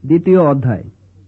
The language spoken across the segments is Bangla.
দ্বিতীয় অধ্যায়।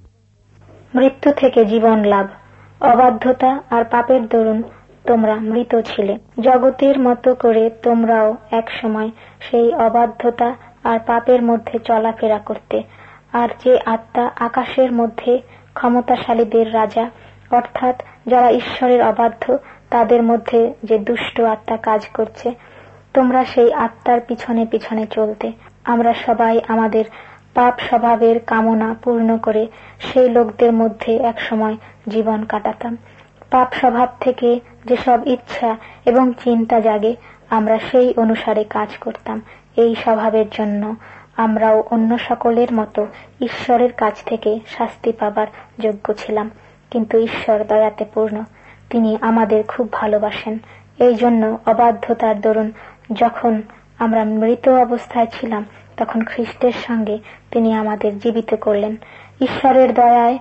মৃত্যু থেকে জীবন লাভ। অবাধ্যতা আর পাপের দরুন তোমরা মৃত ছিলে। জগতের মতো করে তোমরাও একসময় সেই অবাধ্যতা আর পাপের মধ্যে চলাফেরা করতে। আর যে আত্মা আকাশের মধ্যে ক্ষমতাশালীদের রাজা, অর্থাৎ যারা ঈশ্বরের অবাধ্য, তাদের মধ্যে যে দুষ্ট আত্মা কাজ করছে, তোমরা সেই আত্মার পিছনে পিছনে চলতে। আমরা সবাই আমাদের পাপ স্বভাবের কামনা পূর্ণ করে সেই লোকদের মধ্যে একসময় জীবন কাটাতাম। পাপ স্বভাব থেকে যেসব ইচ্ছা এবং চিন্তা জাগে, আমরা সেই অনুসারে কাজ করতাম। এই স্বভাবের জন্য আমরাও অন্য সকলের মতো ঈশ্বরের কাছ থেকে শাস্তি পাবার যোগ্য ছিলাম। কিন্তু ঈশ্বর দয়াতে পূর্ণ, তিনি আমাদের খুব ভালোবাসেন। এই জন্য অবাধ্যতার দরুন যখন আমরা মৃত অবস্থায় ছিলাম, তখন খ্রিস্টের সঙ্গে তিনি আমাদের জীবিত করলেন। ঈশ্বরের দয়ায়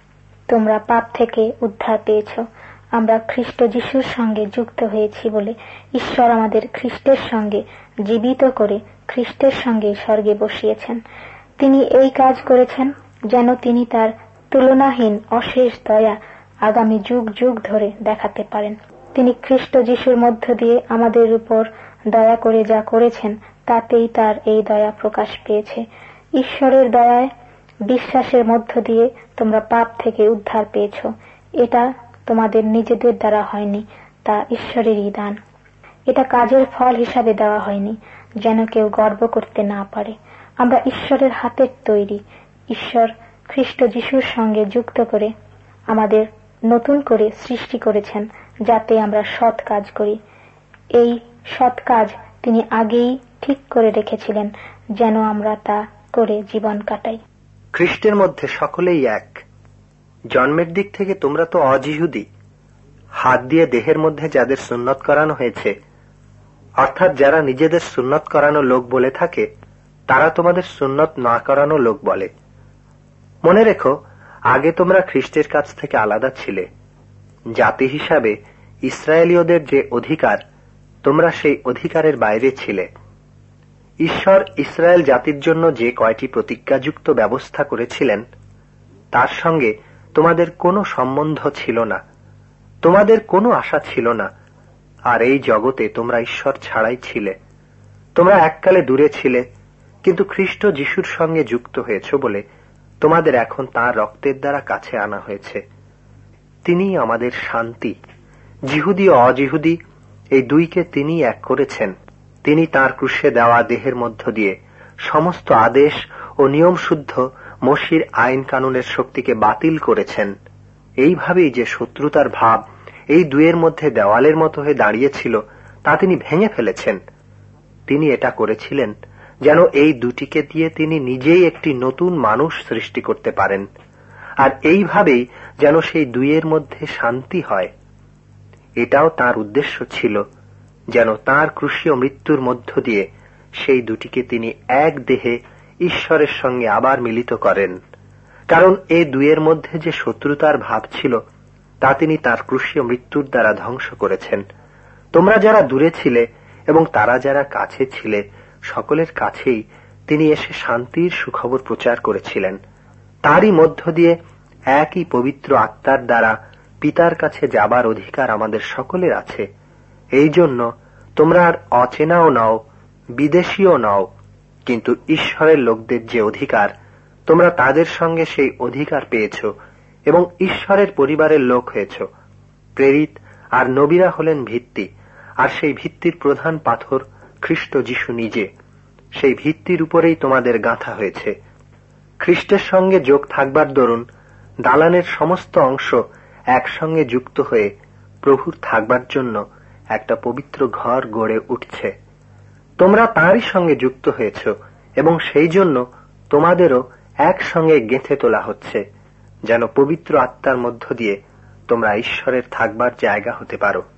তোমরা পাপ থেকে উদ্ধার পেয়েছ। আমরা খ্রিস্ট যিশুর সঙ্গে যুক্ত হয়েছি বলে ঈশ্বর আমাদের খ্রিস্টের সঙ্গে জীবিত করে খ্রিস্টের সঙ্গে স্বর্গে বসিয়েছেন। তিনি এই কাজ করেছেন যেন তিনি তার তুলনাহীন অশেষ দয়া আগামী যুগ যুগ ধরে দেখাতে পারেন। তিনি খ্রিস্ট যিশুর মধ্য দিয়ে আমাদের উপর দয়া করে যা করেছেন, তাতেই তার এই দয়া প্রকাশ পেয়েছে। ঈশ্বরের দয়ায় বিশ্বাসের মধ্য দিয়ে তোমরা পাপ থেকে উদ্ধার পেয়েছ। এটা তোমাদের নিজেদের দ্বারা হয়নি, তা ঈশ্বরেরই দান। এটা কাজের ফল হিসাবে দেওয়া হয়নি, যেন কেউ গর্ব করতে না পারে। আমরা ঈশ্বরের হাতের তৈরি। ঈশ্বর খ্রিস্ট যিশুর সঙ্গে যুক্ত করে আমাদের নতুন করে সৃষ্টি করেছেন, যাতে আমরা সৎ কাজ করি। এই সৎ কাজ তিনি আগেই ঠিক করে রেখেছিলেন, যেন আমরা তা করে জীবন কাটাই। খ্রিস্টের মধ্যে সকলেই এক। জন্মের দিক থেকে তোমরা তো অজিহুদি। হাত দিয়ে দেহের মধ্যে যাদের সুন্নত করানো হয়েছে, অর্থাৎ যারা নিজেদের সুন্নত করানো লোক বলে থাকে, তারা তোমাদের সুন্নত না করানো লোক বলে। মনে রেখো, আগে তোমরা খ্রিস্টের কাছ থেকে আলাদা ছিলে। জাতি হিসাবে ইসরায়েলীয়দের যে অধিকার, তোমরা সেই অধিকারের বাইরে ছিলে। ঈশ্বর ইসরায়েল জাতির জন্য যে কয়টি প্রতিজ্ঞাযুক্ত ব্যবস্থা করেছিলেন, তার সঙ্গে তোমাদের কোনো সম্বন্ধ ছিল না, তোমাদের কোনো আশা ছিল না। আর এই জগতে তোমরা ঈশ্বর ছাড়াই ছিলে। তোমরা এককালে দূরে ছিলে, কিন্তু খ্রিস্ট যিশুর সঙ্গে যুক্ত হয়েছ বলে তোমাদের এখন তাঁর রক্তের দ্বারা কাছে আনা হয়েছে। তিনি আমাদের শান্তি। জিহুদি ও অজিহুদি এই দুইকে তিনি এক করেছেন। তিনি তাঁর ক্রুশে দেওয়া দেহের মধ্য দিয়ে সমস্ত আদেশ ও নিয়ম শুদ্ধ মসির আইন কানুনের শক্তিকে বাতিল করেছেন। এইভাবেই যে শত্রুতার ভাব এই দুয়ের মধ্যে দেওয়ালের মতো হয়ে দাঁড়িয়েছিল, তা তিনি ভেঙে ফেলেছেন। তিনি এটা করেছিলেন যেন এই দুটিকে দিয়ে তিনি নিজেই একটি নতুন মানুষ সৃষ্টি করতে পারেন, আর এইভাবেই যেন সেই দুইয়ের মধ্যে শান্তি হয়। এটাও তার উদ্দেশ্য ছিল, যেন তাঁর ক্রুশীয় মৃত্যুর মধ্য দিয়ে সেই দুটিকে তিনি এক দেহে ঈশ্বরের সঙ্গে আবার মিলিত করেন। কারণ এই দুইয়ের মধ্যে যে শত্রুতার ভাব ছিল, তা তিনি তার ক্রুশীয় মৃত্যুর দ্বারা ধ্বংস করেছেন। তোমরা যারা দূরে ছিলে এবং তারা যারা কাছে ছিলে, সকলের কাছেই তিনি এসে শান্তির সুখবর প্রচার করেছিলেন। তারই মধ্য দিয়ে একই পবিত্র আত্মার দ্বারা পিতার কাছে যাবার অধিকার আমাদের সকলের আছে। এই জন্য তোমরা আর অচেনাও নও, বিদেশীও নও, কিন্তু ঈশ্বরের লোকদের যে অধিকার, তোমরা তাদের সঙ্গে সেই অধিকার পেয়েছ এবং ঈশ্বরের পরিবারের লোক হয়েছ। প্রেরিত আর নবীরা হলেন ভিত্তি, আর সেই ভিত্তির প্রধান পাথর খ্রিস্ট যিশু নিজে। সেই ভিত্তির উপরেই তোমাদের গাঁথা হয়েছে। খ্রিস্টের সঙ্গে যোগ থাকবার দরুন দালানের সমস্ত অংশ একসঙ্গে যুক্ত হয়ে প্রভুর থাকবার জন্য একটা পবিত্র ঘর গড়ে উঠছে। তোমরা তাঁরই সঙ্গে যুক্ত হয়েছ এবং সেই জন্য তোমাদেরও একসঙ্গে গেঁথে তোলা হচ্ছে, যেন পবিত্র আত্মার মধ্য দিয়ে তোমরা ঈশ্বরের থাকবার জায়গা হতে পারো।